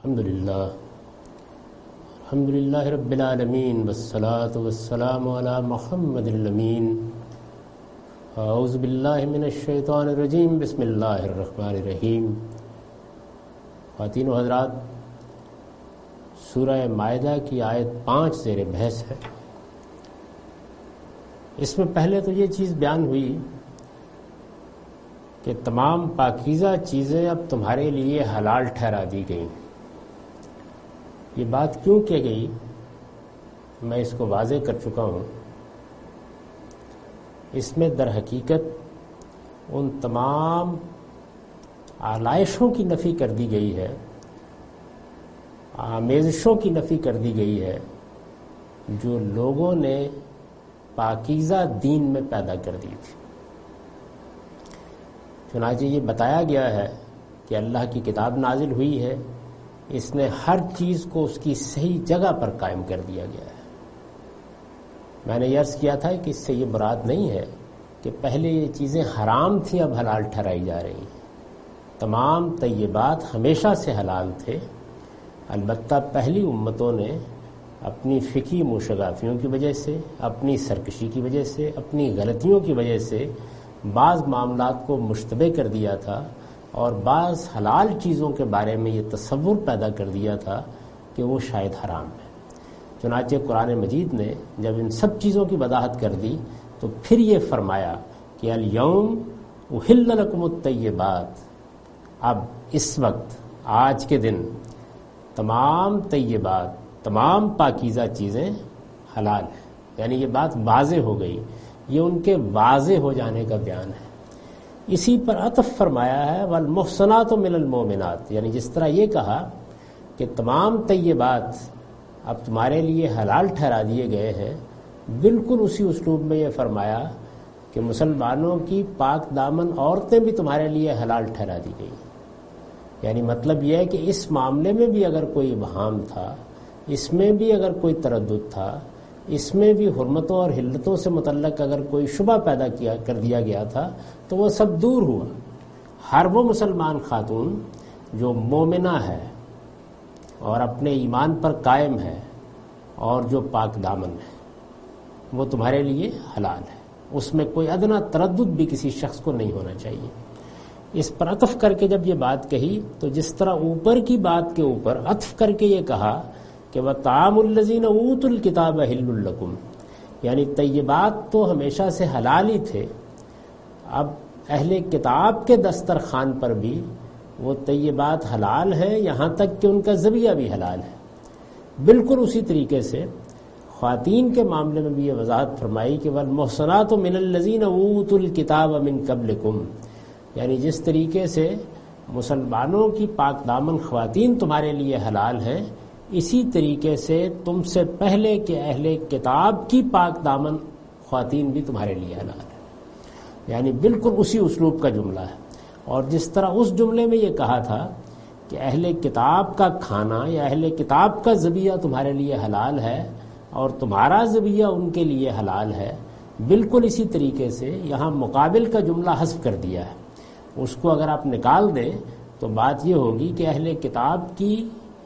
الحمدللہ رب العالمین والصلاة والسلام علی محمد الامین. اعوذ باللہ من الشیطان الرجیم. بسم اللہ الرحمن الرحیم. خواتین و حضرات، سورہ مائدہ کی آیت 5 زیر بحث ہے. اس میں پہلے تو یہ چیز بیان ہوئی کہ تمام پاکیزہ چیزیں اب تمہارے لیے حلال ٹھہرا دی گئیں. یہ بات کیوں کی گئی میں اس کو واضح کر چکا ہوں. اس میں در حقیقت ان تمام آلائشوں کی نفی کر دی گئی ہے، آمیزشوں کی نفی کر دی گئی ہے جو لوگوں نے پاکیزہ دین میں پیدا کر دی تھی. چنانچہ یہ بتایا گیا ہے کہ اللہ کی کتاب نازل ہوئی ہے، اس نے ہر چیز کو اس کی صحیح جگہ پر قائم کر دیا گیا ہے. میں نے عرض کیا تھا کہ اس سے یہ مراد نہیں ہے کہ پہلے یہ چیزیں حرام تھیں اب حلال ٹھہرائی جا رہی ہیں. تمام طیبات ہمیشہ سے حلال تھے، البتہ پہلی امتوں نے اپنی فقہی موشگافیوں کی وجہ سے، اپنی سرکشی کی وجہ سے، اپنی غلطیوں کی وجہ سے بعض معاملات کو مشتبہ کر دیا تھا اور بعض حلال چیزوں کے بارے میں یہ تصور پیدا کر دیا تھا کہ وہ شاید حرام ہے. چنانچہ قرآن مجید نے جب ان سب چیزوں کی وضاحت کر دی تو پھر یہ فرمایا کہ الیوم احل لکم الطیبات، اب اس وقت آج کے دن تمام طیبات، تمام پاکیزہ چیزیں حلال ہیں. یعنی یہ بات واضح ہو گئی، یہ ان کے واضح ہو جانے کا بیان ہے. اسی پر عطف فرمایا ہے والمحصنات من المؤمنات، یعنی جس طرح یہ کہا کہ تمام طیبات اب تمہارے لیے حلال ٹھہرا دیے گئے ہیں، بالکل اسی اسلوب میں یہ فرمایا کہ مسلمانوں کی پاک دامن عورتیں بھی تمہارے لیے حلال ٹھہرا دی گئی. یعنی مطلب یہ ہے کہ اس معاملے میں بھی اگر کوئی ابہام تھا، اس میں بھی اگر کوئی تردد تھا، اس میں بھی حرمتوں اور حلتوں سے متعلق اگر کوئی شبہ پیدا کر دیا گیا تھا تو وہ سب دور ہوا. ہر وہ مسلمان خاتون جو مومنہ ہے اور اپنے ایمان پر قائم ہے اور جو پاک دامن ہے وہ تمہارے لیے حلال ہے. اس میں کوئی ادنا تردد بھی کسی شخص کو نہیں ہونا چاہیے. اس پر عطف کر کے جب یہ بات کہی تو جس طرح اوپر کی بات کے اوپر عطف کر کے یہ کہا کہ وَطَعَامُ الَّذِينَ أُوتُوا الْكِتَابَ حِلٌّ لَكُمْ، یعنی طیبات تو ہمیشہ سے حلال ہی تھے، اب اہل کتاب کے دسترخوان پر بھی وہ طیبات حلال ہیں، یہاں تک کہ ان کا ذبیحہ بھی حلال ہے. بالکل اسی طریقے سے خواتین کے معاملے میں بھی یہ وضاحت فرمائی کہ وَالْمُحْصَنَاتُ مِنَ الَّذِينَ أُوتُوا الْكِتَابَ مِنْ قَبْلِكُمْ، یعنی جس طریقے سے مسلمانوں کی پاک دامن خواتین تمہارے لیے حلال ہیں، اسی طریقے سے تم سے پہلے کے اہل کتاب کی پاک دامن خواتین بھی تمہارے لیے حلال ہیں. یعنی بالکل اسی اسلوب کا جملہ ہے. اور جس طرح اس جملے میں یہ کہا تھا کہ اہل کتاب کا کھانا یا اہل کتاب کا ذبیحہ تمہارے لیے حلال ہے اور تمہارا ذبیحہ ان کے لیے حلال ہے، بالکل اسی طریقے سے یہاں مقابل کا جملہ حذف کر دیا ہے. اس کو اگر آپ نکال دیں تو بات یہ ہوگی کہ اہل کتاب کی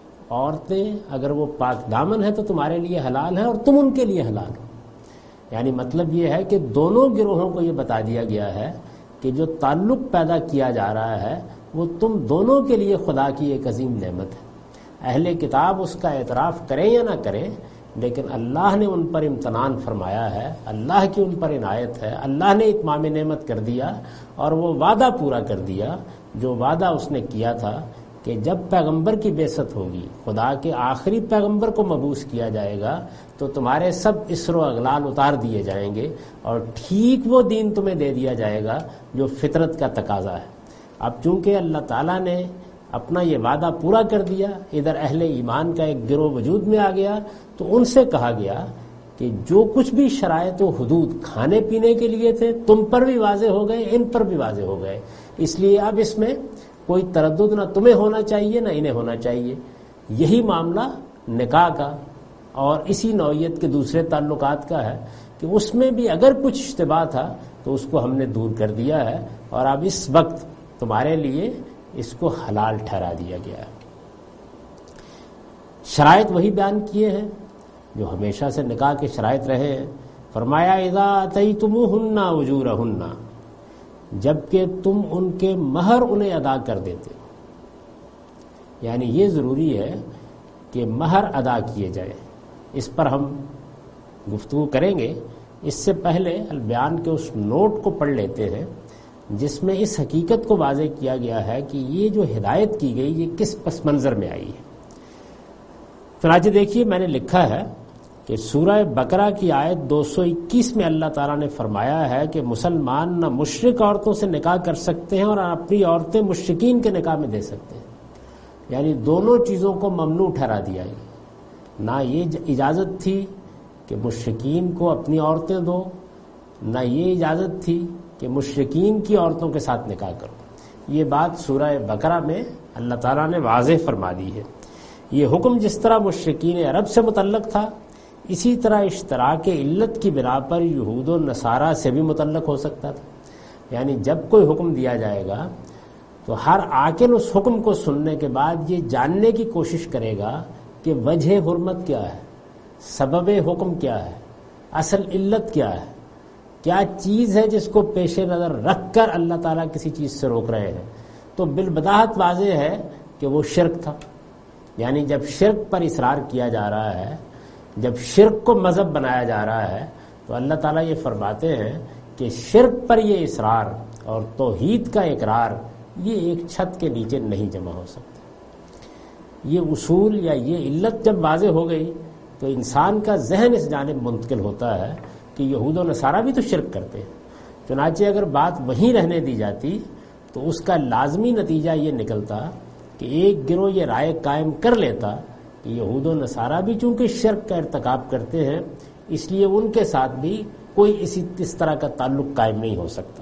عورتیں اگر وہ پاک دامن ہے تو تمہارے لیے حلال ہے اور تم ان کے لیے حلال ہو. یعنی مطلب یہ ہے کہ دونوں گروہوں کو یہ بتا دیا گیا ہے کہ جو تعلق پیدا کیا جا رہا ہے وہ تم دونوں کے لیے خدا کی ایک عظیم نعمت ہے. اہل کتاب اس کا اعتراف کریں یا نہ کریں، لیکن اللہ نے ان پر امتنان فرمایا ہے، اللہ کی ان پر عنایت ہے، اللہ نے اتمام نعمت کر دیا اور وہ وعدہ پورا کر دیا جو وعدہ اس نے کیا تھا کہ جب پیغمبر کی بعثت ہوگی، خدا کے آخری پیغمبر کو مبعوث کیا جائے گا تو تمہارے سب اسر و اغلال اتار دیے جائیں گے اور ٹھیک وہ دین تمہیں دے دیا جائے گا جو فطرت کا تقاضا ہے. اب چونکہ اللہ تعالیٰ نے اپنا یہ وعدہ پورا کر دیا، ادھر اہل ایمان کا ایک گروہ وجود میں آ گیا، تو ان سے کہا گیا کہ جو کچھ بھی شرائط و حدود کھانے پینے کے لیے تھے تم پر بھی واضح ہو گئے، ان پر بھی واضح ہو گئے، اس لیے اب اس میں کوئی تردد نہ تمہیں ہونا چاہیے نہ انہیں ہونا چاہیے. یہی معاملہ نکاح کا اور اسی نوعیت کے دوسرے تعلقات کا ہے کہ اس میں بھی اگر کچھ اشتباہ تھا تو اس کو ہم نے دور کر دیا ہے اور اب اس وقت تمہارے لیے اس کو حلال ٹھہرا دیا گیا ہے. شرائط وہی بیان کیے ہیں جو ہمیشہ سے نکاح کے شرائط رہے ہیں. فرمایا اذا اتیتموہن اجورہن، جبکہ تم ان کے مہر انہیں ادا کر دیتے ہو. یعنی یہ ضروری ہے کہ مہر ادا کیے جائے. اس پر ہم گفتگو کریں گے. اس سے پہلے البیان کے اس نوٹ کو پڑھ لیتے ہیں جس میں اس حقیقت کو واضح کیا گیا ہے کہ یہ جو ہدایت کی گئی یہ کس پس منظر میں آئی ہے. چنانچہ دیکھیے میں نے لکھا ہے کہ سورہ بقرہ کی آیت 221 میں اللہ تعالیٰ نے فرمایا ہے کہ مسلمان نہ مشرک عورتوں سے نکاح کر سکتے ہیں اور اپنی عورتیں مشرکین کے نکاح میں دے سکتے ہیں. یعنی دونوں چیزوں کو ممنوع ٹھہرا دیا ہے. نہ یہ اجازت تھی کہ مشرکین کو اپنی عورتیں دو، نہ یہ اجازت تھی کہ مشرکین کی عورتوں کے ساتھ نکاح کرو. یہ بات سورہ بقرہ میں اللہ تعالیٰ نے واضح فرما دی ہے. یہ حکم جس طرح مشرکین عرب سے متعلق تھا، اسی طرح اشتراک علت کی بنا پر یہود و نصارہ سے بھی متعلق ہو سکتا تھا. یعنی جب کوئی حکم دیا جائے گا تو ہر عاقل اس حکم کو سننے کے بعد یہ جاننے کی کوشش کرے گا کہ وجہ حرمت کیا ہے، سبب حکم کیا ہے، اصل علت کیا ہے، کیا چیز ہے جس کو پیش نظر رکھ کر اللہ تعالیٰ کسی چیز سے روک رہے ہیں. تو بالبداہت واضح ہے کہ وہ شرک تھا. یعنی جب شرک پر اصرار کیا جا رہا ہے، جب شرک کو مذہب بنایا جا رہا ہے، تو اللہ تعالیٰ یہ فرماتے ہیں کہ شرک پر یہ اصرار اور توحید کا اقرار یہ ایک چھت کے نیچے نہیں جمع ہو سکتا. یہ اصول یا یہ علت جب واضح ہو گئی تو انسان کا ذہن اس جانب منتقل ہوتا ہے کہ یہود و نصارہ بھی تو شرک کرتے ہیں. چنانچہ اگر بات وہیں رہنے دی جاتی تو اس کا لازمی نتیجہ یہ نکلتا کہ ایک گروہ یہ رائے قائم کر لیتا کہ یہود و نصارہ بھی چونکہ شرک کا ارتکاب کرتے ہیں اس لیے ان کے ساتھ بھی کوئی اس طرح کا تعلق قائم نہیں ہو سکتا،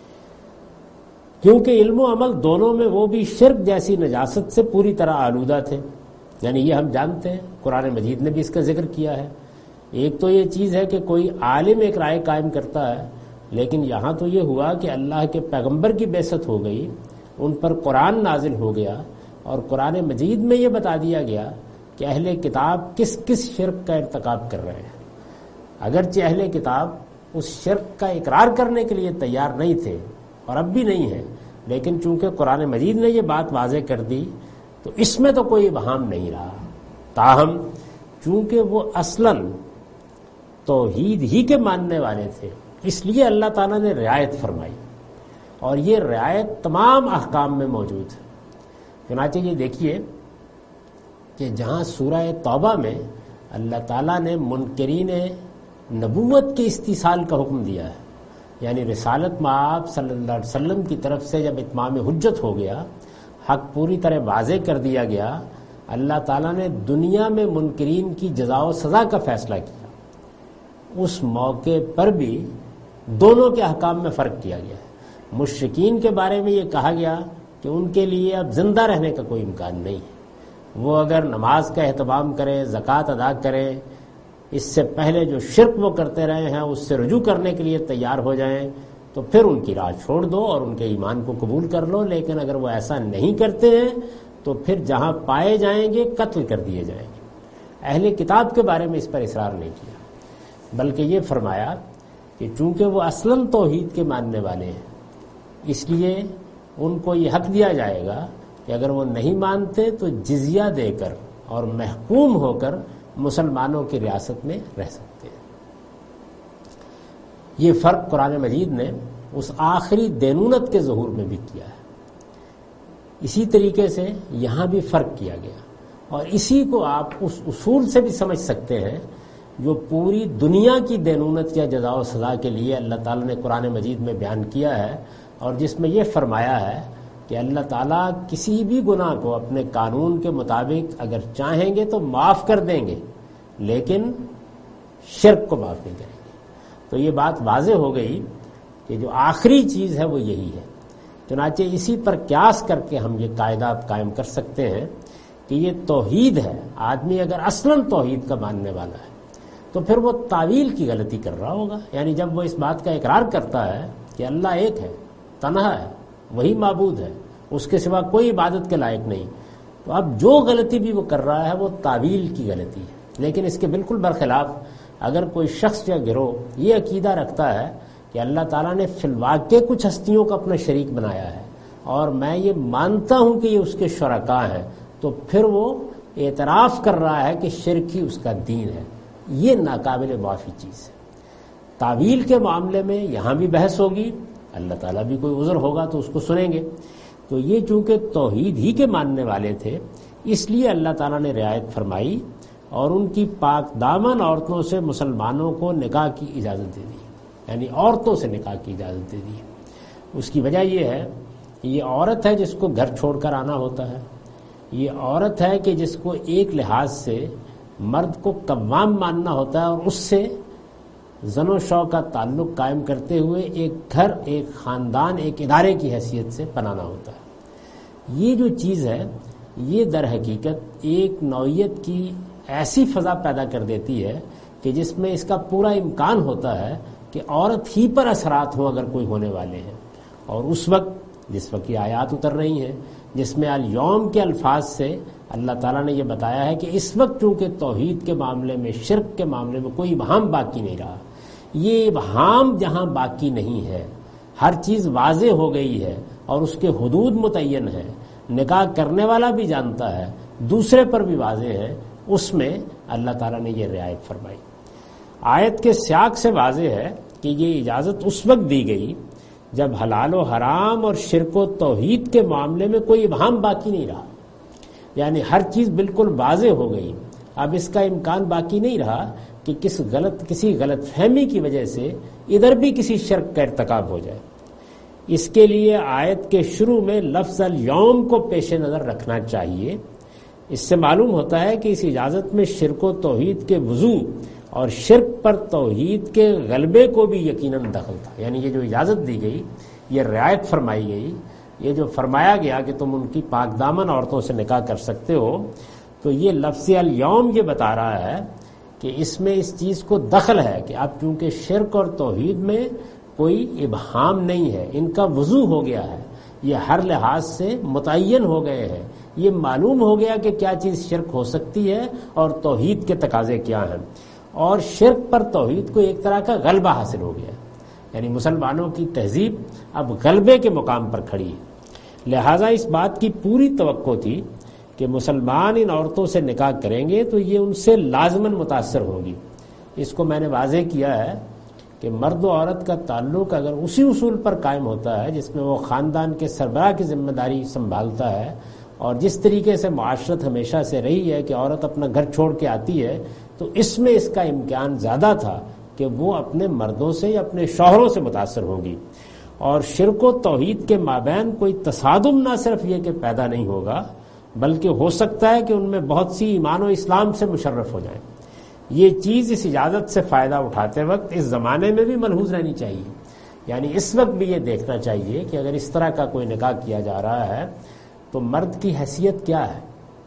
کیونکہ علم و عمل دونوں میں وہ بھی شرک جیسی نجاست سے پوری طرح آلودہ تھے. یعنی یہ ہم جانتے ہیں، قرآن مجید نے بھی اس کا ذکر کیا ہے. ایک تو یہ چیز ہے کہ کوئی عالم ایک رائے قائم کرتا ہے، لیکن یہاں تو یہ ہوا کہ اللہ کے پیغمبر کی بعثت ہو گئی، ان پر قرآن نازل ہو گیا اور قرآن مجید میں یہ بتا دیا گیا کہ اہل کتاب کس کس شرک کا ارتکاب کر رہے ہیں. اگرچہ اہل کتاب اس شرک کا اقرار کرنے کے لیے تیار نہیں تھے اور اب بھی نہیں ہے، لیکن چونکہ قرآن مجید نے یہ بات واضح کر دی تو اس میں تو کوئی ابہام نہیں رہا. تاہم چونکہ وہ اصلاً توحید ہی کے ماننے والے تھے اس لیے اللہ تعالیٰ نے رعایت فرمائی، اور یہ رعایت تمام احکام میں موجود ہے. چنانچہ یہ دیکھیے کہ جہاں سورہ توبہ میں اللہ تعالیٰ نے منکرین نبوت کے استیصال کا حکم دیا ہے، یعنی رسالت مآب صلی اللہ علیہ وسلم کی طرف سے جب اتمام حجت ہو گیا، حق پوری طرح واضح کر دیا گیا، اللہ تعالیٰ نے دنیا میں منکرین کی جزا و سزا کا فیصلہ کیا. اس موقع پر بھی دونوں کے احکام میں فرق کیا گیا ہے. مشرکین کے بارے میں یہ کہا گیا کہ ان کے لیے اب زندہ رہنے کا کوئی امکان نہیں ہے. وہ اگر نماز کا اہتمام کریں، زکوٰۃ ادا کریں، اس سے پہلے جو شرک وہ کرتے رہے ہیں اس سے رجوع کرنے کے لیے تیار ہو جائیں تو پھر ان کی راہ چھوڑ دو اور ان کے ایمان کو قبول کر لو. لیکن اگر وہ ایسا نہیں کرتے ہیں تو پھر جہاں پائے جائیں گے قتل کر دیے جائیں گے. اہل کتاب کے بارے میں اس پر اصرار نہیں کیا، بلکہ یہ فرمایا کہ چونکہ وہ اصلاً توحید کے ماننے والے ہیں اس لیے ان کو یہ حق دیا جائے گا کہ اگر وہ نہیں مانتے تو جزیہ دے کر اور محکوم ہو کر مسلمانوں کی ریاست میں رہ سکتے ہیں. یہ فرق قرآن مجید نے اس آخری دینونت کے ظہور میں بھی کیا ہے. اسی طریقے سے یہاں بھی فرق کیا گیا، اور اسی کو آپ اس اصول سے بھی سمجھ سکتے ہیں جو پوری دنیا کی دینونت یا جزا و سزا کے لیے اللہ تعالیٰ نے قرآن مجید میں بیان کیا ہے، اور جس میں یہ فرمایا ہے کہ اللہ تعالیٰ کسی بھی گناہ کو اپنے قانون کے مطابق اگر چاہیں گے تو معاف کر دیں گے، لیکن شرک کو معاف نہیں کریں گے. تو یہ بات واضح ہو گئی کہ جو آخری چیز ہے وہ یہی ہے. چنانچہ اسی پر قیاس کر کے ہم یہ قاعدہ قائم کر سکتے ہیں کہ یہ توحید ہے. آدمی اگر اصلاً توحید کا ماننے والا ہے تو پھر وہ تعویل کی غلطی کر رہا ہوگا. یعنی جب وہ اس بات کا اقرار کرتا ہے کہ اللہ ایک ہے، تنہا ہے، وہی معبود ہے، اس کے سوا کوئی عبادت کے لائق نہیں، تو اب جو غلطی بھی وہ کر رہا ہے وہ تعویل کی غلطی ہے. لیکن اس کے بالکل برخلاف اگر کوئی شخص یا گروہ یہ عقیدہ رکھتا ہے کہ اللہ تعالیٰ نے فی الواقع کچھ ہستیوں کو اپنا شریک بنایا ہے اور میں یہ مانتا ہوں کہ یہ اس کے شرکاء ہیں، تو پھر وہ اعتراف کر رہا ہے کہ شرک ہی اس کا دین ہے. یہ ناقابل معافی چیز ہے. تعویل کے معاملے میں یہاں بھی بحث ہوگی، اللہ تعالیٰ بھی کوئی عذر ہوگا تو اس کو سنیں گے. تو یہ چونکہ توحید ہی کے ماننے والے تھے اس لیے اللہ تعالیٰ نے رعایت فرمائی اور ان کی پاک دامن عورتوں سے مسلمانوں کو نکاح کی اجازت دے دی، یعنی عورتوں سے نکاح کی اجازت دے دی. اس کی وجہ یہ ہے کہ یہ عورت ہے جس کو گھر چھوڑ کر آنا ہوتا ہے، یہ عورت ہے کہ جس کو ایک لحاظ سے مرد کو قوام ماننا ہوتا ہے اور اس سے زن و شو کا تعلق قائم کرتے ہوئے ایک گھر، ایک خاندان، ایک ادارے کی حیثیت سے بنانا ہوتا ہے. یہ جو چیز ہے یہ در حقیقت ایک نوعیت کی ایسی فضا پیدا کر دیتی ہے کہ جس میں اس کا پورا امکان ہوتا ہے کہ عورت ہی پر اثرات ہوں اگر کوئی ہونے والے ہیں. اور اس وقت جس وقت یہ آیات اتر رہی ہیں جس میں الیوم کے الفاظ سے اللہ تعالیٰ نے یہ بتایا ہے کہ اس وقت چونکہ توحید کے معاملے میں، شرک کے معاملے میں کوئی ابہام باقی نہیں رہا. یہ ابہام جہاں باقی نہیں ہے، ہر چیز واضح ہو گئی ہے اور اس کے حدود متعین ہیں، نکاح کرنے والا بھی جانتا ہے، دوسرے پر بھی واضح ہے، اس میں اللہ تعالیٰ نے یہ رعایت فرمائی. آیت کے سیاق سے واضح ہے کہ یہ اجازت اس وقت دی گئی جب حلال و حرام اور شرک و توحید کے معاملے میں کوئی ابہام باقی نہیں رہا، یعنی ہر چیز بالکل واضح ہو گئی. اب اس کا امکان باقی نہیں رہا کہ کسی غلط فہمی کی وجہ سے ادھر بھی کسی شرک کا ارتکاب ہو جائے. اس کے لیے آیت کے شروع میں لفظ الیوم کو پیش نظر رکھنا چاہیے. اس سے معلوم ہوتا ہے کہ اس اجازت میں شرک و توحید کے وضوح اور شرک پر توحید کے غلبے کو بھی یقیناً دخل تھا. یعنی یہ جو اجازت دی گئی، یہ رعایت فرمائی گئی، یہ جو فرمایا گیا کہ تم ان کی پاک دامن عورتوں سے نکاح کر سکتے ہو، تو یہ لفظ الیوم یہ بتا رہا ہے کہ اس میں اس چیز کو دخل ہے کہ اب چونکہ شرک اور توحید میں کوئی ابہام نہیں ہے، ان کا وضوح ہو گیا ہے، یہ ہر لحاظ سے متعین ہو گئے ہیں، یہ معلوم ہو گیا کہ کیا چیز شرک ہو سکتی ہے اور توحید کے تقاضے کیا ہیں، اور شرک پر توحید کو ایک طرح کا غلبہ حاصل ہو گیا. یعنی مسلمانوں کی تہذیب اب غلبے کے مقام پر کھڑی ہے. لہٰذا اس بات کی پوری توقع تھی کہ مسلمان ان عورتوں سے نکاح کریں گے تو یہ ان سے لازماً متاثر ہوگی. اس کو میں نے واضح کیا ہے کہ مرد و عورت کا تعلق اگر اسی اصول پر قائم ہوتا ہے جس میں وہ خاندان کے سربراہ کی ذمہ داری سنبھالتا ہے، اور جس طریقے سے معاشرت ہمیشہ سے رہی ہے کہ عورت اپنا گھر چھوڑ کے آتی ہے، تو اس میں اس کا امکان زیادہ تھا کہ وہ اپنے مردوں سے یا اپنے شوہروں سے متاثر ہوگی. اور شرک و توحید کے مابین کوئی تصادم نہ صرف یہ کہ پیدا نہیں ہوگا، بلکہ ہو سکتا ہے کہ ان میں بہت سی ایمان و اسلام سے مشرف ہو جائیں. یہ چیز اس اجازت سے فائدہ اٹھاتے وقت اس زمانے میں بھی ملحوظ رہنی چاہیے. یعنی اس وقت بھی یہ دیکھنا چاہیے کہ اگر اس طرح کا کوئی نکاح کیا جا رہا ہے تو مرد کی حیثیت کیا ہے،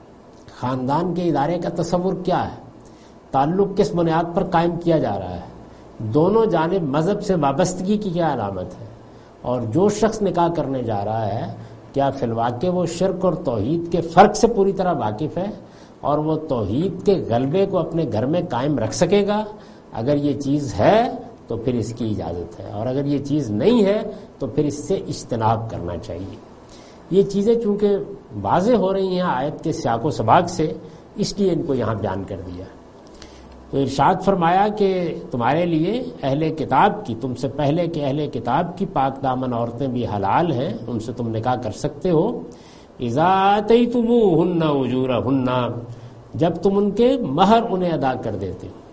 خاندان کے ادارے کا تصور کیا ہے، تعلق کس بنیاد پر قائم کیا جا رہا ہے، دونوں جانب مذہب سے وابستگی کی کیا علامت ہے، اور جو شخص نکاح کرنے جا رہا ہے کیا فی الواقع وہ شرک اور توحید کے فرق سے پوری طرح واقف ہے اور وہ توحید کے غلبے کو اپنے گھر میں قائم رکھ سکے گا. اگر یہ چیز ہے تو پھر اس کی اجازت ہے، اور اگر یہ چیز نہیں ہے تو پھر اس سے اجتناب کرنا چاہیے. یہ چیزیں چونکہ واضح ہو رہی ہیں آیت کے سیاق و سباق سے، اس لیے ان کو یہاں بیان کر دیا. تو ارشاد فرمایا کہ تمہارے لیے اہل کتاب کی، تم سے پہلے کے اہل کتاب کی پاک دامن عورتیں بھی حلال ہیں، ان سے تم نکاح کر سکتے ہو. اذا آتیتموہن اجورہن، جب تم ان کے مہر انہیں ادا کر دیتے ہو.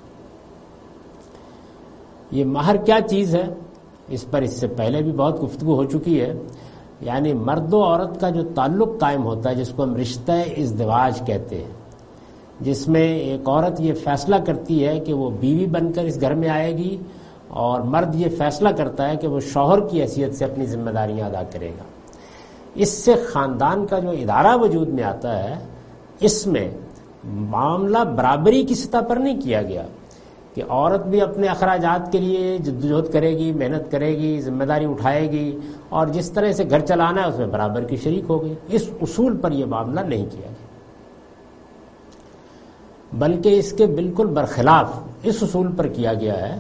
یہ مہر کیا چیز ہے، اس پر اس سے پہلے بھی بہت گفتگو ہو چکی ہے. یعنی مرد و عورت کا جو تعلق قائم ہوتا ہے جس کو ہم رشتہ ازدواج کہتے ہیں، جس میں ایک عورت یہ فیصلہ کرتی ہے کہ وہ بیوی بن کر اس گھر میں آئے گی، اور مرد یہ فیصلہ کرتا ہے کہ وہ شوہر کی حیثیت سے اپنی ذمہ داریاں ادا کرے گا. اس سے خاندان کا جو ادارہ وجود میں آتا ہے، اس میں معاملہ برابری کی سطح پر نہیں کیا گیا کہ عورت بھی اپنے اخراجات کے لیے جدوجہد کرے گی، محنت کرے گی، ذمہ داری اٹھائے گی، اور جس طرح سے گھر چلانا ہے اس میں برابر کی شریک ہو گئی. اس اصول پر یہ معاملہ نہیں کیا گیا. بلکہ اس کے بالکل برخلاف اس اصول پر کیا گیا ہے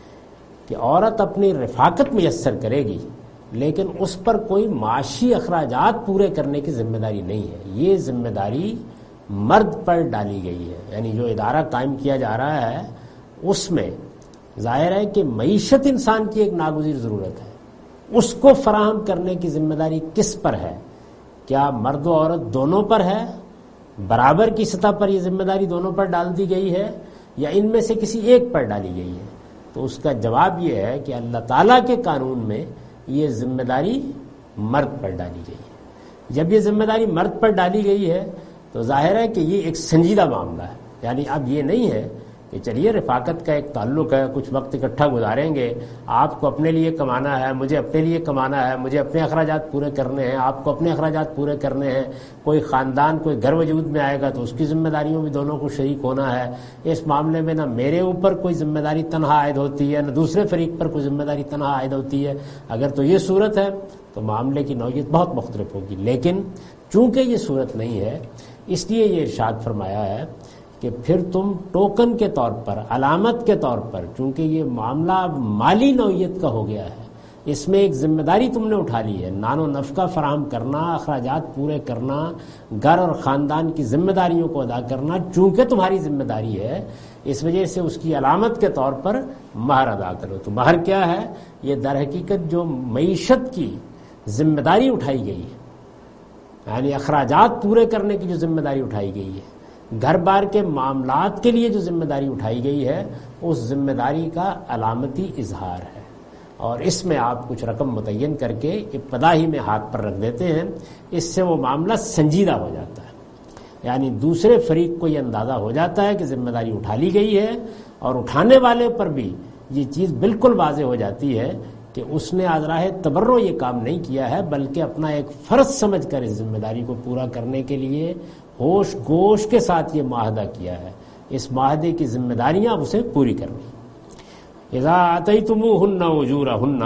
کہ عورت اپنی رفاقت میسر کرے گی لیکن اس پر کوئی معاشی اخراجات پورے کرنے کی ذمہ داری نہیں ہے. یہ ذمہ داری مرد پر ڈالی گئی ہے. یعنی جو ادارہ قائم کیا جا رہا ہے اس میں ظاہر ہے کہ معیشت انسان کی ایک ناگزیر ضرورت ہے، اس کو فراہم کرنے کی ذمہ داری کس پر ہے؟ کیا مرد و عورت دونوں پر ہے؟ برابر کی سطح پر یہ ذمہ داری دونوں پر ڈال دی گئی ہے یا ان میں سے کسی ایک پر ڈالی گئی ہے؟ تو اس کا جواب یہ ہے کہ اللہ تعالیٰ کے قانون میں یہ ذمہ داری مرد پر ڈالی گئی ہے. جب یہ ذمہ داری مرد پر ڈالی گئی ہے تو ظاہر ہے کہ یہ ایک سنجیدہ معاملہ ہے. یعنی اب یہ نہیں ہے کہ چلیے رفاقت کا ایک تعلق ہے، کچھ وقت اکٹھا گزاریں گے، آپ کو اپنے لیے کمانا ہے، مجھے اپنے لیے کمانا ہے، مجھے اپنے اخراجات پورے کرنے ہیں، آپ کو اپنے اخراجات پورے کرنے ہیں. کوئی خاندان کوئی گھر وجود میں آئے گا تو اس کی ذمہ داریوں میں دونوں کو شریک ہونا ہے. اس معاملے میں نہ میرے اوپر کوئی ذمہ داری تنہا عائد ہوتی ہے نہ دوسرے فریق پر کوئی ذمہ داری تنہا عائد ہوتی ہے. اگر تو یہ صورت ہے تو معاملے کی نوعیت بہت مختلف ہوگی. لیکن چونکہ یہ صورت نہیں ہے اس لیے یہ ارشاد فرمایا ہے کہ پھر تم ٹوکن کے طور پر، علامت کے طور پر، چونکہ یہ معاملہ مالی نوعیت کا ہو گیا ہے، اس میں ایک ذمہ داری تم نے اٹھا لی ہے، نان و نفقہ فراہم کرنا، اخراجات پورے کرنا، گھر اور خاندان کی ذمہ داریوں کو ادا کرنا چونکہ تمہاری ذمہ داری ہے، اس وجہ سے اس کی علامت کے طور پر مہر ادا کرو. تو مہر کیا ہے؟ یہ در حقیقت جو معیشت کی ذمہ داری اٹھائی گئی ہے، یعنی اخراجات پورے کرنے کی جو ذمہ داری اٹھائی گئی ہے، گھر بار کے معاملات کے لیے جو ذمہ داری اٹھائی گئی ہے، اس ذمہ داری کا علامتی اظہار ہے. اور اس میں آپ کچھ رقم متعین کر کے ابتدا ہی میں ہاتھ پر رکھ دیتے ہیں، اس سے وہ معاملہ سنجیدہ ہو جاتا ہے. یعنی دوسرے فریق کو یہ اندازہ ہو جاتا ہے کہ ذمہ داری اٹھا لی گئی ہے، اور اٹھانے والے پر بھی یہ چیز بالکل واضح ہو جاتی ہے کہ اس نے ازراہ تبرع یہ کام نہیں کیا ہے بلکہ اپنا ایک فرض سمجھ کر اس ذمہ داری کو پورا کرنے کے لیے ہوش گوش کے ساتھ یہ معاہدہ کیا ہے. اس معاہدے کی ذمہ داریاں اب اسے پوری کرنی. اذا آتیتموہن اجورہن،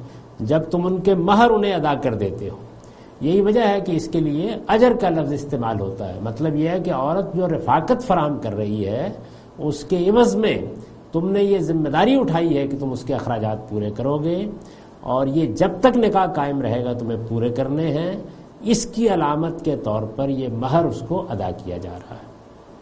جب تم ان کے مہر انہیں ادا کر دیتے ہو. یہی وجہ ہے کہ اس کے لیے اجر کا لفظ استعمال ہوتا ہے. مطلب یہ ہے کہ عورت جو رفاقت فراہم کر رہی ہے اس کے عوض میں تم نے یہ ذمہ داری اٹھائی ہے کہ تم اس کے اخراجات پورے کرو گے، اور یہ جب تک نکاح قائم رہے گا تمہیں پورے کرنے ہیں. اس کی علامت کے طور پر یہ مہر اس کو ادا کیا جا رہا ہے.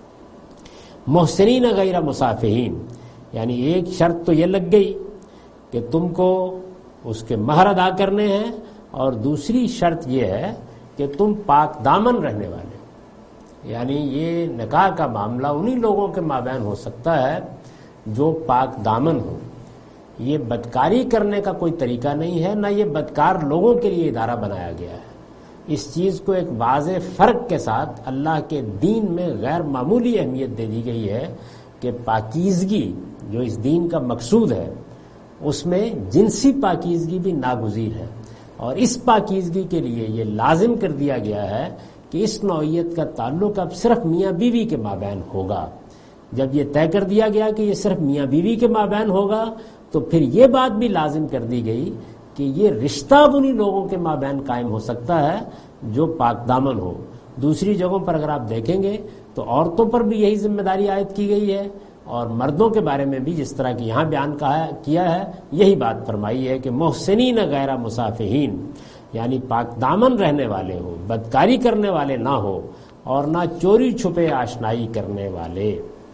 محسنین غیر مصافحین، یعنی ایک شرط تو یہ لگ گئی کہ تم کو اس کے مہر ادا کرنے ہیں، اور دوسری شرط یہ ہے کہ تم پاک دامن رہنے والے. یعنی یہ نکاح کا معاملہ انہی لوگوں کے مابین ہو سکتا ہے جو پاک دامن ہو. یہ بدکاری کرنے کا کوئی طریقہ نہیں ہے، نہ یہ بدکار لوگوں کے لیے ادارہ بنایا گیا ہے. اس چیز کو ایک واضح فرق کے ساتھ اللہ کے دین میں غیر معمولی اہمیت دے دی گئی ہے کہ پاکیزگی جو اس دین کا مقصود ہے اس میں جنسی پاکیزگی بھی ناگزیر ہے. اور اس پاکیزگی کے لیے یہ لازم کر دیا گیا ہے کہ اس نوعیت کا تعلق اب صرف میاں بیوی کے مابین ہوگا. جب یہ طے کر دیا گیا کہ یہ صرف میاں بیوی کے مابین ہوگا تو پھر یہ بات بھی لازم کر دی گئی کہ یہ رشتہ انہی لوگوں کے مابین قائم ہو سکتا ہے جو پاک دامن ہو. دوسری جگہوں پر اگر آپ دیکھیں گے تو عورتوں پر بھی یہی ذمہ داری عائد کی گئی ہے، اور مردوں کے بارے میں بھی جس طرح کی یہاں بیان کیا ہے یہی بات فرمائی ہے کہ محسنین غیر مصافحین، یعنی پاک دامن رہنے والے ہو، بدکاری کرنے والے نہ ہو، اور نہ چوری چھپے آشنائی کرنے والے.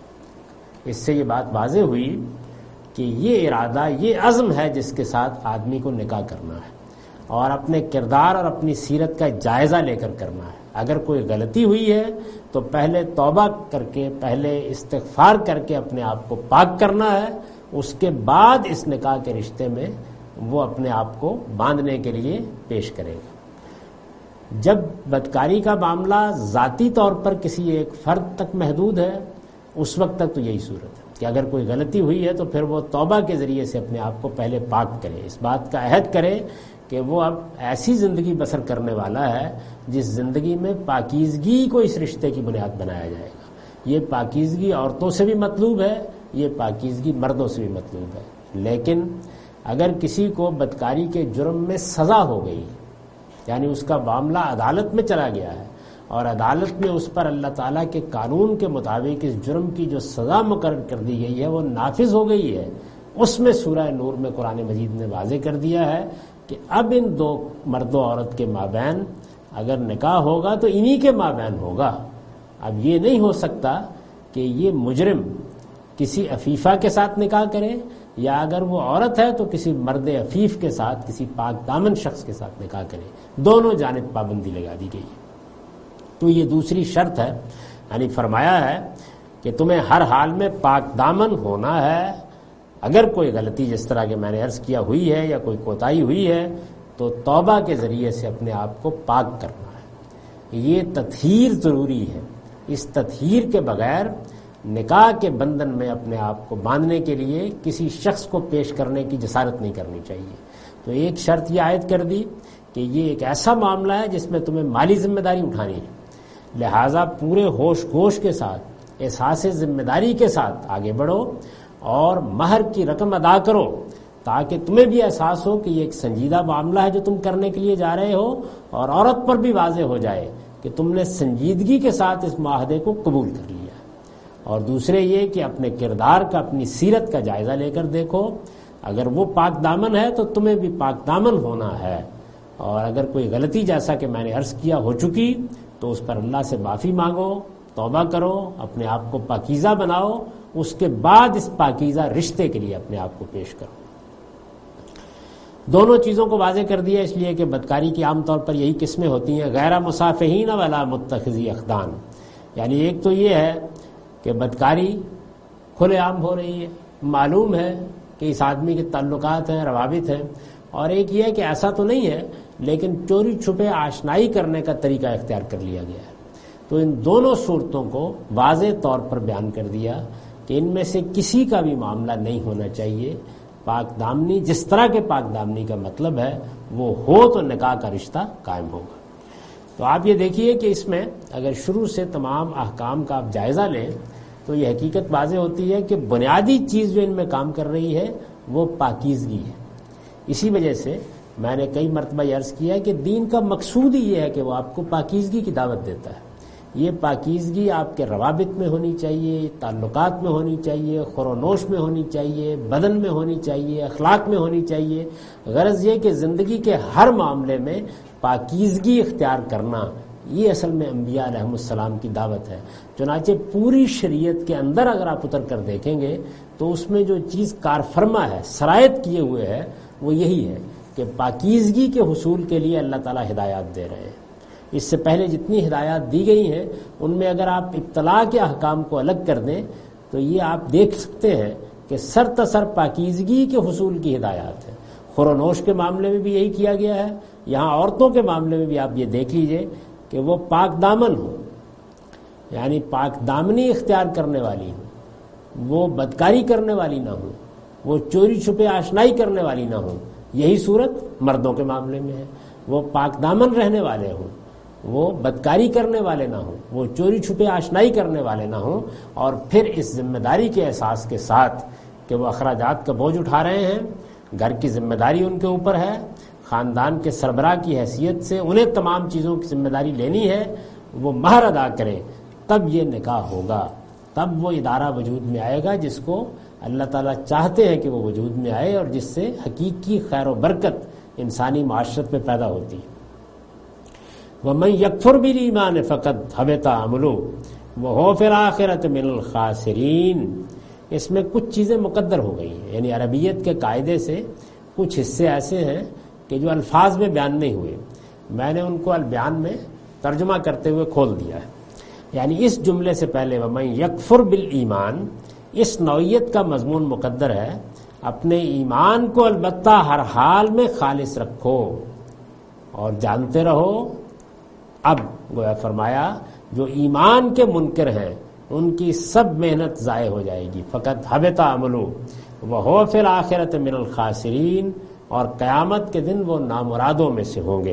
اس سے یہ بات واضح ہوئی کہ یہ ارادہ، یہ عزم ہے جس کے ساتھ آدمی کو نکاح کرنا ہے، اور اپنے کردار اور اپنی سیرت کا جائزہ لے کر کرنا ہے. اگر کوئی غلطی ہوئی ہے تو پہلے توبہ کر کے، پہلے استغفار کر کے اپنے آپ کو پاک کرنا ہے، اس کے بعد اس نکاح کے رشتے میں وہ اپنے آپ کو باندھنے کے لیے پیش کرے گا. جب بدکاری کا معاملہ ذاتی طور پر کسی ایک فرد تک محدود ہے اس وقت تک تو یہی صورت ہے کہ اگر کوئی غلطی ہوئی ہے تو پھر وہ توبہ کے ذریعے سے اپنے آپ کو پہلے پاک کرے، اس بات کا عہد کرے کہ وہ اب ایسی زندگی بسر کرنے والا ہے جس زندگی میں پاکیزگی کو اس رشتے کی بنیاد بنایا جائے گا. یہ پاکیزگی عورتوں سے بھی مطلوب ہے، یہ پاکیزگی مردوں سے بھی مطلوب ہے. لیکن اگر کسی کو بدکاری کے جرم میں سزا ہو گئی، یعنی اس کا معاملہ عدالت میں چلا گیا ہے اور عدالت میں اس پر اللہ تعالیٰ کے قانون کے مطابق اس جرم کی جو سزا مقرر کر دی گئی ہے وہ نافذ ہو گئی ہے، اس میں سورہ نور میں قرآن مجید نے واضح کر دیا ہے کہ اب ان دو مرد و عورت کے مابین اگر نکاح ہوگا تو انہی کے مابین ہوگا۔ اب یہ نہیں ہو سکتا کہ یہ مجرم کسی عفیفہ کے ساتھ نکاح کرے، یا اگر وہ عورت ہے تو کسی مرد عفیف کے ساتھ، کسی پاک دامن شخص کے ساتھ نکاح کرے، دونوں جانب پابندی لگا دی گئی ہے۔ تو یہ دوسری شرط ہے، یعنی فرمایا ہے کہ تمہیں ہر حال میں پاک دامن ہونا ہے، اگر کوئی غلطی جس طرح کہ میں نے عرض کیا ہوئی ہے یا کوئی کوتاہی ہوئی ہے تو توبہ کے ذریعے سے اپنے آپ کو پاک کرنا ہے۔ یہ تطہیر ضروری ہے، اس تطہیر کے بغیر نکاح کے بندھن میں اپنے آپ کو باندھنے کے لیے کسی شخص کو پیش کرنے کی جسارت نہیں کرنی چاہیے۔ تو ایک شرط یہ عائد کر دی کہ یہ ایک ایسا معاملہ ہے جس میں تمہیں مالی ذمہ داری اٹھانی ہے، لہٰذا پورے ہوش گوش کے ساتھ، احساس ذمہ داری کے ساتھ آگے بڑھو اور مہر کی رقم ادا کرو، تاکہ تمہیں بھی احساس ہو کہ یہ ایک سنجیدہ معاملہ ہے جو تم کرنے کے لیے جا رہے ہو، اور عورت پر بھی واضح ہو جائے کہ تم نے سنجیدگی کے ساتھ اس معاہدے کو قبول کر لیا۔ اور دوسرے یہ کہ اپنے کردار کا، اپنی سیرت کا جائزہ لے کر دیکھو، اگر وہ پاک دامن ہے تو تمہیں بھی پاک دامن ہونا ہے، اور اگر کوئی غلطی جیسا کہ میں نے عرض کیا ہو چکی تو اس پر اللہ سے معافی مانگو، توبہ کرو، اپنے آپ کو پاکیزہ بناؤ، اس کے بعد اس پاکیزہ رشتے کے لیے اپنے آپ کو پیش کرو۔ دونوں چیزوں کو واضح کر دیا، اس لیے کہ بدکاری کی عام طور پر یہی قسمیں ہوتی ہیں، غیر مصافحین ولا متخذی اخدان، یعنی ایک تو یہ ہے کہ بدکاری کھلے عام ہو رہی ہے، معلوم ہے کہ اس آدمی کے تعلقات ہیں، روابط ہیں، اور ایک یہ ہے کہ ایسا تو نہیں ہے لیکن چوری چھپے آشنائی کرنے کا طریقہ اختیار کر لیا گیا ہے۔ تو ان دونوں صورتوں کو واضح طور پر بیان کر دیا کہ ان میں سے کسی کا بھی معاملہ نہیں ہونا چاہیے۔ پاک دامنی، جس طرح کے پاک دامنی کا مطلب ہے وہ ہو تو نکاح کا رشتہ قائم ہوگا۔ تو آپ یہ دیکھیے کہ اس میں اگر شروع سے تمام احکام کا آپ جائزہ لیں تو یہ حقیقت واضح ہوتی ہے کہ بنیادی چیز جو ان میں کام کر رہی ہے وہ پاکیزگی ہے۔ اسی وجہ سے میں نے کئی مرتبہ عرض کیا ہے کہ دین کا مقصود ہی یہ ہے کہ وہ آپ کو پاکیزگی کی دعوت دیتا ہے۔ یہ پاکیزگی آپ کے روابط میں ہونی چاہیے، تعلقات میں ہونی چاہیے، خور و نوش میں ہونی چاہیے، بدن میں ہونی چاہیے، اخلاق میں ہونی چاہیے۔ غرض یہ کہ زندگی کے ہر معاملے میں پاکیزگی اختیار کرنا، یہ اصل میں انبیاء علیہ السلام کی دعوت ہے۔ چنانچہ پوری شریعت کے اندر اگر آپ اتر کر دیکھیں گے تو اس میں جو چیز کار فرما ہے، سرایت کیے ہوئے ہے، وہ یہی ہے کہ پاکیزگی کے حصول کے لیے اللہ تعالیٰ ہدایات دے رہے ہیں۔ اس سے پہلے جتنی ہدایات دی گئی ہیں ان میں اگر آپ ابتلاء کے احکام کو الگ کر دیں تو یہ آپ دیکھ سکتے ہیں کہ سر تسر پاکیزگی کے حصول کی ہدایات ہیں۔ خور و نوش کے معاملے میں بھی یہی کیا گیا ہے، یہاں عورتوں کے معاملے میں بھی آپ یہ دیکھ لیجئے کہ وہ پاک دامن ہوں، یعنی پاک دامنی اختیار کرنے والی ہوں، وہ بدکاری کرنے والی نہ ہوں، وہ چوری چھپے آشنائی کرنے والی نہ ہوں۔ یہی صورت مردوں کے معاملے میں ہے، وہ پاک دامن رہنے والے ہوں، وہ بدکاری کرنے والے نہ ہوں، وہ چوری چھپے آشنائی کرنے والے نہ ہوں، اور پھر اس ذمہ داری کے احساس کے ساتھ کہ وہ اخراجات کا بوجھ اٹھا رہے ہیں، گھر کی ذمہ داری ان کے اوپر ہے، خاندان کے سربراہ کی حیثیت سے انہیں تمام چیزوں کی ذمہ داری لینی ہے، وہ مہر ادا کریں، تب یہ نکاح ہوگا، تب وہ ادارہ وجود میں آئے گا جس کو اللہ تعالیٰ چاہتے ہیں کہ وہ وجود میں آئے اور جس سے حقیقی خیر و برکت انسانی معاشرت میں پیدا ہوتی ہے۔ وَمَن يَكْفُرْ بِالْإِيمَانِ فَقَدْ حَبِطَ عَمَلُهُ وَهُوَ فِي الْآخِرَةِ مِنَ الْخَاسِرِينَ۔ اس میں کچھ چیزیں مقدر ہو گئی ہیں، یعنی عربیت کے قاعدے سے کچھ حصے ایسے ہیں کہ جو الفاظ میں بیان نہیں ہوئے، میں نے ان کو البیان میں ترجمہ کرتے ہوئے کھول دیا ہے۔ یعنی اس جملے سے پہلے وَمَن يَكْفُرْ بِالْإِيمَانِ، اس نوعیت کا مضمون مقدر ہے، اپنے ایمان کو البتہ ہر حال میں خالص رکھو اور جانتے رہو۔ اب گویا فرمایا جو ایمان کے منکر ہیں ان کی سب محنت ضائع ہو جائے گی، فقط حبط عملو وہو فی الآخرۃ من الخاسرین، اور قیامت کے دن وہ نامرادوں میں سے ہوں گے۔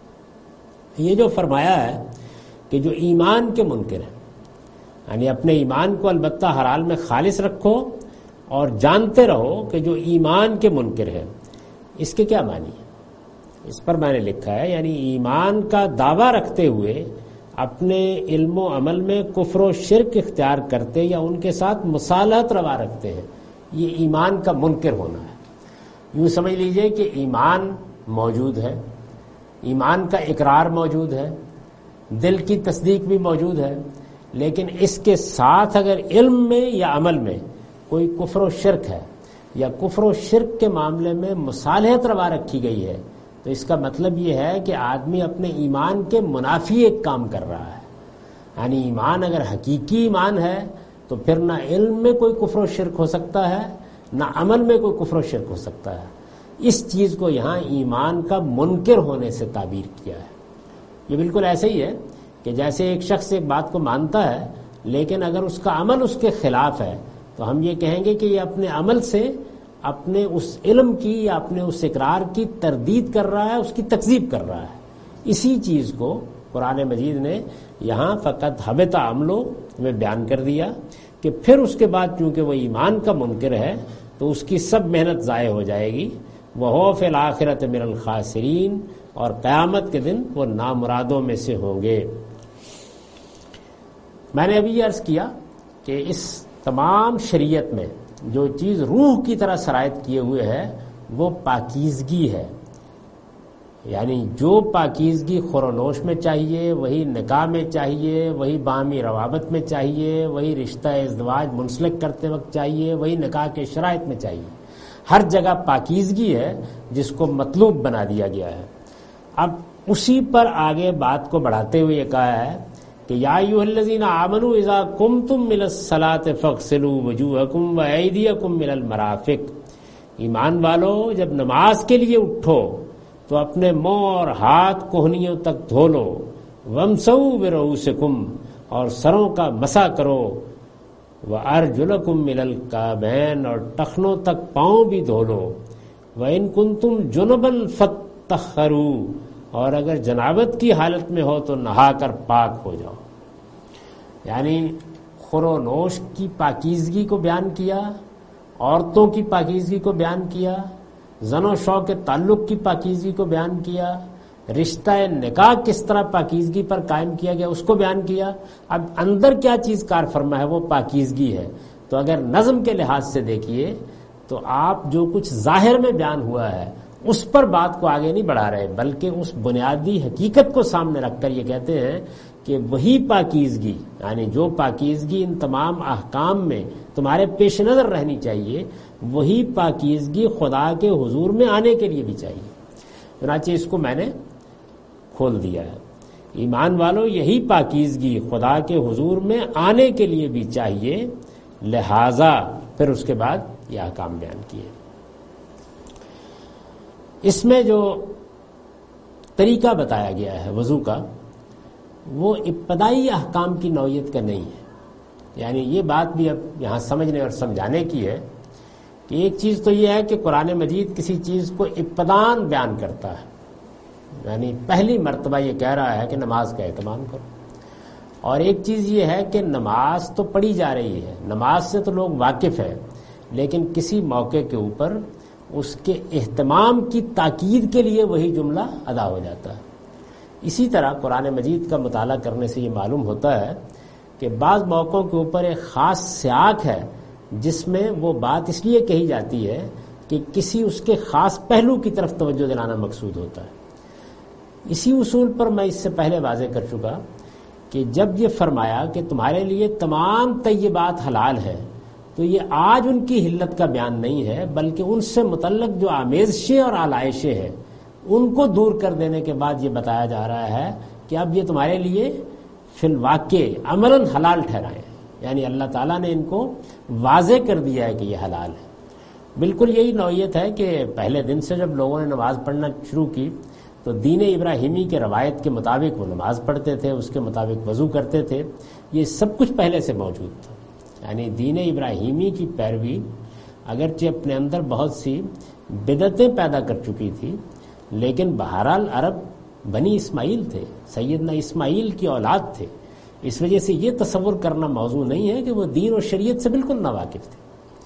یہ جو فرمایا ہے کہ جو ایمان کے منکر ہیں، یعنی اپنے ایمان کو البتہ ہر حال میں خالص رکھو اور جانتے رہو کہ جو ایمان کے منکر ہیں، اس کے کیا معنی ہے؟ اس پر میں نے لکھا ہے یعنی ایمان کا دعویٰ رکھتے ہوئے اپنے علم و عمل میں کفر و شرک اختیار کرتے یا ان کے ساتھ مصالحت روا رکھتے ہیں، یہ ایمان کا منکر ہونا ہے۔ یوں سمجھ لیجئے کہ ایمان موجود ہے، ایمان کا اقرار موجود ہے، دل کی تصدیق بھی موجود ہے، لیکن اس کے ساتھ اگر علم میں یا عمل میں کوئی کفر و شرک ہے یا کفر و شرک کے معاملے میں مصالحت روا رکھی گئی ہے، تو اس کا مطلب یہ ہے کہ آدمی اپنے ایمان کے منافی ایک کام کر رہا ہے۔ یعنی ایمان اگر حقیقی ایمان ہے تو پھر نہ علم میں کوئی کفر و شرک ہو سکتا ہے، نہ عمل میں کوئی کفر و شرک ہو سکتا ہے۔ اس چیز کو یہاں ایمان کا منکر ہونے سے تعبیر کیا ہے۔ یہ بالکل ایسے ہی ہے کہ جیسے ایک شخص ایک بات کو مانتا ہے لیکن اگر اس کا عمل اس کے خلاف ہے تو ہم یہ کہیں گے کہ یہ اپنے عمل سے اپنے اس علم کی یا اپنے اس اقرار کی تردید کر رہا ہے، اس کی تکذیب کر رہا ہے۔ اسی چیز کو قرآن مجید نے یہاں فقط حبط عملو میں بیان کر دیا کہ پھر اس کے بعد چونکہ وہ ایمان کا منکر ہے تو اس کی سب محنت ضائع ہو جائے گی، وَهُوَ فِي الْآخِرَةِ مِنَ الْخَاسِرِينَ، اور قیامت کے دن وہ نامرادوں میں سے ہوں گے۔ میں نے ابھی یہ عرض کیا کہ اس تمام شریعت میں جو چیز روح کی طرح سرایت کیے ہوئے ہے وہ پاکیزگی ہے، یعنی جو پاکیزگی خورونوش میں چاہیے وہی نکاح میں چاہیے، وہی باہمی روابط میں چاہیے، وہی رشتہ ازدواج منسلک کرتے وقت چاہیے، وہی نکاح کے شرائط میں چاہیے۔ ہر جگہ پاکیزگی ہے جس کو مطلوب بنا دیا گیا ہے۔ اب اسی پر آگے بات کو بڑھاتے ہوئے یہ کہا ہے کہ یا ایھا الذین آمنوا اذا قمتم الی الصلاۃ فاغسلوا وجوہکم وایدیکم الی المرافق، ایمان والو جب نماز کے لیے اٹھو تو اپنے منہ اور ہاتھ کوہنیوں تک دھو لو، وامسحوا برؤوسکم، اور سروں کا مسح کرو، وارجلکم الی الکعبین، اور ٹخنوں تک پاؤں بھی دھو لو، وان کنتم جنبا فطہروا، اور اگر جنابت کی حالت میں ہو تو نہا کر پاک ہو جاؤ۔ یعنی خور و نوش کی پاکیزگی کو بیان کیا، عورتوں کی پاکیزگی کو بیان کیا، زن و شو کے تعلق کی پاکیزگی کو بیان کیا، رشتہ نکاح کس طرح پاکیزگی پر قائم کیا گیا اس کو بیان کیا۔ اب اندر کیا چیز کار فرما ہے وہ پاکیزگی ہے۔ تو اگر نظم کے لحاظ سے دیکھیے تو آپ جو کچھ ظاہر میں بیان ہوا ہے اس پر بات کو آگے نہیں بڑھا رہے، بلکہ اس بنیادی حقیقت کو سامنے رکھ کر یہ کہتے ہیں کہ وہی پاکیزگی، یعنی جو پاکیزگی ان تمام احکام میں تمہارے پیش نظر رہنی چاہیے، وہی پاکیزگی خدا کے حضور میں آنے کے لیے بھی چاہیے۔ چنانچہ اس کو میں نے کھول دیا ہے، ایمان والو یہی پاکیزگی خدا کے حضور میں آنے کے لیے بھی چاہیے، لہذا پھر اس کے بعد یہ احکام بیان کیے۔ اس میں جو طریقہ بتایا گیا ہے وضو کا وہ ابتدائی احکام کی نوعیت کا نہیں ہے، یعنی یہ بات بھی اب یہاں سمجھنے اور سمجھانے کی ہے کہ ایک چیز تو یہ ہے کہ قرآن مجید کسی چیز کو ابتداً بیان کرتا ہے، یعنی پہلی مرتبہ یہ کہہ رہا ہے کہ نماز کا اہتمام کرو، اور ایک چیز یہ ہے کہ نماز تو پڑھی جا رہی ہے، نماز سے تو لوگ واقف ہیں، لیکن کسی موقع کے اوپر اس کے اہتمام کی تاکید کے لیے وہی جملہ ادا ہو جاتا ہے۔ اسی طرح قرآن مجید کا مطالعہ کرنے سے یہ معلوم ہوتا ہے کہ بعض موقعوں کے اوپر ایک خاص سیاق ہے جس میں وہ بات اس لیے کہی جاتی ہے کہ کسی اس کے خاص پہلو کی طرف توجہ دلانا مقصود ہوتا ہے۔ اسی اصول پر میں اس سے پہلے واضح کر چکا کہ جب یہ فرمایا کہ تمہارے لیے تمام طیبات حلال ہیں تو یہ آج ان کی حلت کا بیان نہیں ہے، بلکہ ان سے متعلق جو آمیزشیں اور آلائشیں ہیں ان کو دور کر دینے کے بعد یہ بتایا جا رہا ہے کہ اب یہ تمہارے لیے فی الواقع عملاً حلال ٹھہرائے، یعنی اللہ تعالیٰ نے ان کو واضح کر دیا ہے کہ یہ حلال ہے۔ بالکل یہی نوعیت ہے کہ پہلے دن سے جب لوگوں نے نماز پڑھنا شروع کی تو دین ابراہیمی کے روایت کے مطابق وہ نماز پڑھتے تھے، اس کے مطابق وضو کرتے تھے، یہ سب کچھ پہلے سے موجود تھا۔ یعنی دین ابراہیمی کی پیروی اگرچہ اپنے اندر بہت سی بدعتیں پیدا کر چکی تھی، لیکن بہرحال عرب بنی اسماعیل تھے، سیدنا اسماعیل کی اولاد تھے، اس وجہ سے یہ تصور کرنا موضوع نہیں ہے کہ وہ دین اور شریعت سے بالکل ناواقف تھے۔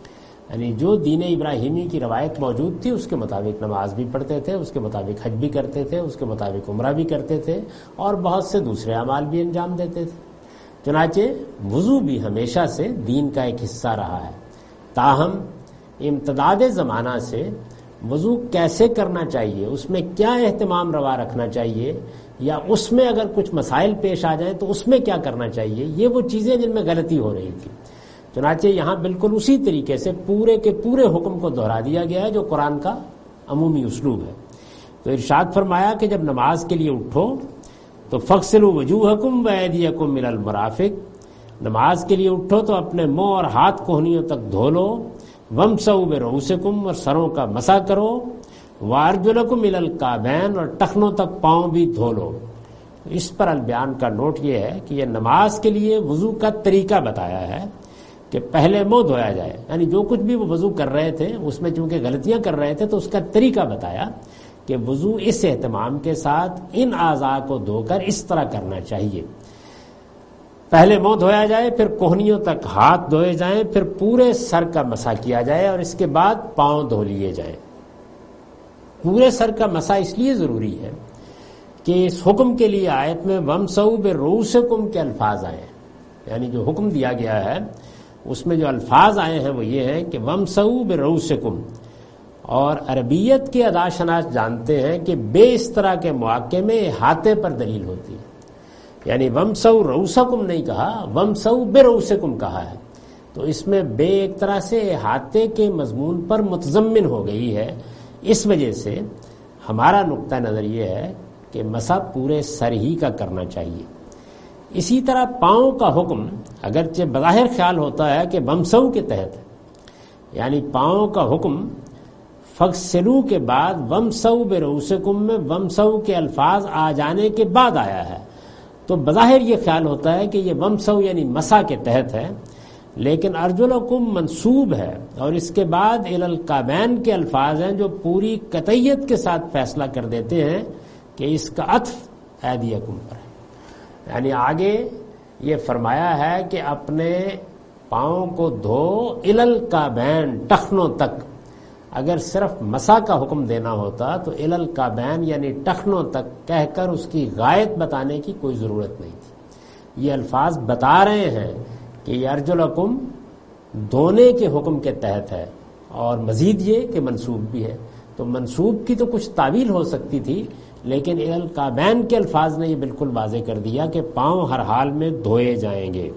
یعنی جو دین ابراہیمی کی روایت موجود تھی اس کے مطابق نماز بھی پڑھتے تھے، اس کے مطابق حج بھی کرتے تھے، اس کے مطابق عمرہ بھی کرتے تھے اور بہت سے دوسرے اعمال بھی انجام دیتے تھے۔ چنانچہ وضو بھی ہمیشہ سے دین کا ایک حصہ رہا ہے، تاہم امتداد زمانہ سے وضو کیسے کرنا چاہیے، اس میں کیا اہتمام روا رکھنا چاہیے، یا اس میں اگر کچھ مسائل پیش آ جائیں تو اس میں کیا کرنا چاہیے، یہ وہ چیزیں جن میں غلطی ہو رہی تھی۔ چنانچہ یہاں بالکل اسی طریقے سے پورے کے پورے حکم کو دہرا دیا گیا ہے جو قرآن کا عمومی اسلوب ہے۔ تو ارشاد فرمایا کہ جب نماز کے لیے اٹھو تو فاغسلوا وجوہکم وایدیکم الی المرافق، نماز کے لیے اٹھو تو اپنے منہ اور ہاتھ کوہنیوں تک دھو لو، وامسحوا برؤوسکم، اور سروں کا مسح کرو، وارجلکم الی الکعبین، اور ٹخنوں تک پاؤں بھی دھو لو۔ اس پر البیان کا نوٹ یہ ہے کہ یہ نماز کے لیے وضو کا طریقہ بتایا ہے کہ پہلے منہ دھویا جائے، یعنی جو کچھ بھی وہ وضو کر رہے تھے اس میں چونکہ غلطیاں کر رہے تھے تو اس کا طریقہ بتایا کہ وضو اس اہتمام کے ساتھ ان اعضاء کو دھو کر اس طرح کرنا چاہیے، پہلے منہ دھویا جائے، پھر کوہنیوں تک ہاتھ دھوئے جائیں، پھر پورے سر کا مسح کیا جائے اور اس کے بعد پاؤں دھو لیے جائیں۔ پورے سر کا مسح اس لیے ضروری ہے کہ اس حکم کے لیے آیت میں وامسحوا برؤوسکم کے الفاظ آئے ہیں، یعنی جو حکم دیا گیا ہے اس میں جو الفاظ آئے ہیں وہ یہ ہیں کہ وامسحوا برؤوسکم، اور عربیت کے ادا شناس جانتے ہیں کہ بے اس طرح کے مواقع میں احاطے پر دلیل ہوتی ہے، یعنی وامسحوا رؤوسکم نہیں کہا، وامسحوا برؤوسکم کہا ہے، تو اس میں بے ایک طرح سے احاطے کے مضمون پر متضمن ہو گئی ہے۔ اس وجہ سے ہمارا نقطہ نظر یہ ہے کہ مسح پورے سر ہی کا کرنا چاہیے۔ اسی طرح پاؤں کا حکم اگرچہ بظاہر خیال ہوتا ہے کہ وامسحوا کے تحت ہے، یعنی پاؤں کا حکم فاغسلوا کے بعد وامسحوا برؤوسکم میں وامسحوا کے الفاظ آ جانے کے بعد آیا ہے، تو بظاہر یہ خیال ہوتا ہے کہ یہ وامسحوا یعنی مسح کے تحت ہے، لیکن ارجلکم منصوب ہے اور اس کے بعد الی الکعبین کے الفاظ ہیں جو پوری قطعیت کے ساتھ فیصلہ کر دیتے ہیں کہ اس کا عطف ایدیکم پر ہے، یعنی آگے یہ فرمایا ہے کہ اپنے پاؤں کو دھو الی الکعبین، ٹخنوں تک۔ اگر صرف مسح کا حکم دینا ہوتا تو الی الکعبین یعنی ٹخنوں تک کہہ کر اس کی غایت بتانے کی کوئی ضرورت نہیں تھی۔ یہ الفاظ بتا رہے ہیں کہ یہ ارجلکم دھونے کے حکم کے تحت ہے، اور مزید یہ کہ منسوب بھی ہے، تو منسوب کی تو کچھ تعویل ہو سکتی تھی، لیکن الی الکعبین کے الفاظ نے یہ بالکل واضح کر دیا کہ پاؤں ہر حال میں دھوئے جائیں گے۔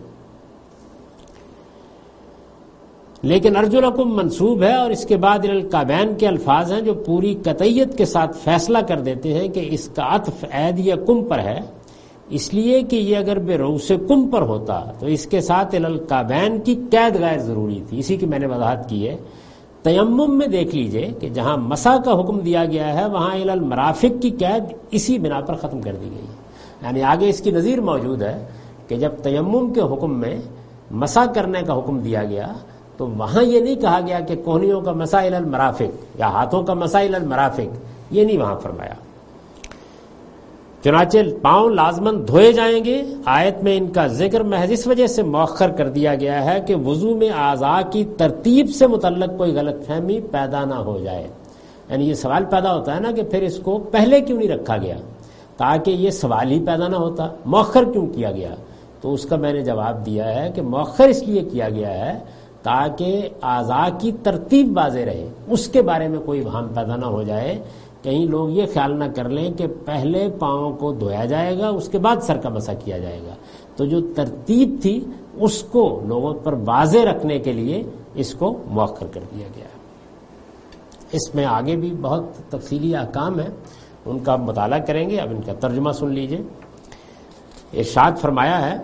لیکن ارجلکم منصوب ہے اور اس کے بعد الی الکعبین کے الفاظ ہیں جو پوری قطعیت کے ساتھ فیصلہ کر دیتے ہیں کہ اس کا عطف ایدیکم پر ہے، اس لیے کہ یہ اگر برؤوسکم پر ہوتا تو اس کے ساتھ الی الکعبین کی قید غیر ضروری تھی۔ اسی کی میں نے وضاحت کی ہے۔ تیمم میں دیکھ لیجئے کہ جہاں مسح کا حکم دیا گیا ہے وہاں الی المرافق کی قید اسی بنا پر ختم کر دی گئی ہے، یعنی آگے اس کی نظیر موجود ہے کہ جب تیمم کے حکم میں مسح کرنے کا حکم دیا گیا تو وہاں یہ نہیں کہا گیا کہ کوہنیوں کا مسح الی المرافق یا ہاتھوں کا مسح الی المرافق، یہ نہیں وہاں فرمایا۔ چنانچہ پاؤں لازماً دھوئے جائیں گے۔ آیت میں ان کا ذکر محض اس وجہ سے مؤخر کر دیا گیا ہے کہ وضو میں اعضاء کی ترتیب سے متعلق کوئی غلط فہمی پیدا نہ ہو جائے، یعنی یہ سوال پیدا ہوتا ہے نا کہ پھر اس کو پہلے کیوں نہیں رکھا گیا، تاکہ یہ سوال ہی پیدا نہ ہوتا، مؤخر کیوں کیا گیا؟ تو اس کا میں نے جواب دیا ہے کہ مؤخر اس لیے کیا گیا ہے تاکہ اعضاء کی ترتیب واضح رہے، اس کے بارے میں کوئی وہم پیدا نہ ہو جائے، کہیں لوگ یہ خیال نہ کر لیں کہ پہلے پاؤں کو دھویا جائے گا اس کے بعد سر کا مسح کیا جائے گا۔ تو جو ترتیب تھی اس کو لوگوں پر واضح رکھنے کے لیے اس کو مؤخر کر دیا گیا ہے۔ اس میں آگے بھی بہت تفصیلی احکام ہیں، ان کا مطالعہ کریں گے۔ اب ان کا ترجمہ سن لیجئے۔ ارشاد فرمایا ہے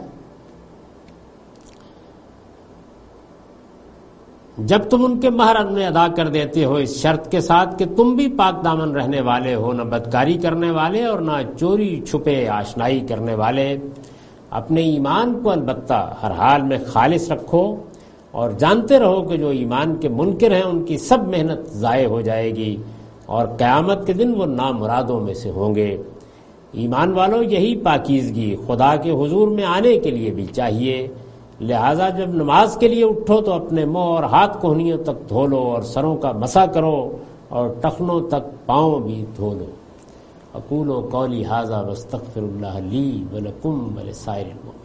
جب تم ان کے مہر میں ادا کر دیتے ہو اس شرط کے ساتھ کہ تم بھی پاک دامن رہنے والے ہو، نہ بدکاری کرنے والے اور نہ چوری چھپے آشنائی کرنے والے، اپنے ایمان کو البتہ ہر حال میں خالص رکھو اور جانتے رہو کہ جو ایمان کے منکر ہیں ان کی سب محنت ضائع ہو جائے گی اور قیامت کے دن وہ نامرادوں میں سے ہوں گے۔ ایمان والوں، یہی پاکیزگی خدا کے حضور میں آنے کے لیے بھی چاہیے، لہذا جب نماز کے لیے اٹھو تو اپنے منہ اور ہاتھ کوہنیوں تک دھو لو اور سروں کا مسح کرو اور ٹخنوں تک پاؤں بھی دھو لو۔ اقول قولی ھذا واستغفر اللہ لی ولکم ولسائر المؤمنین۔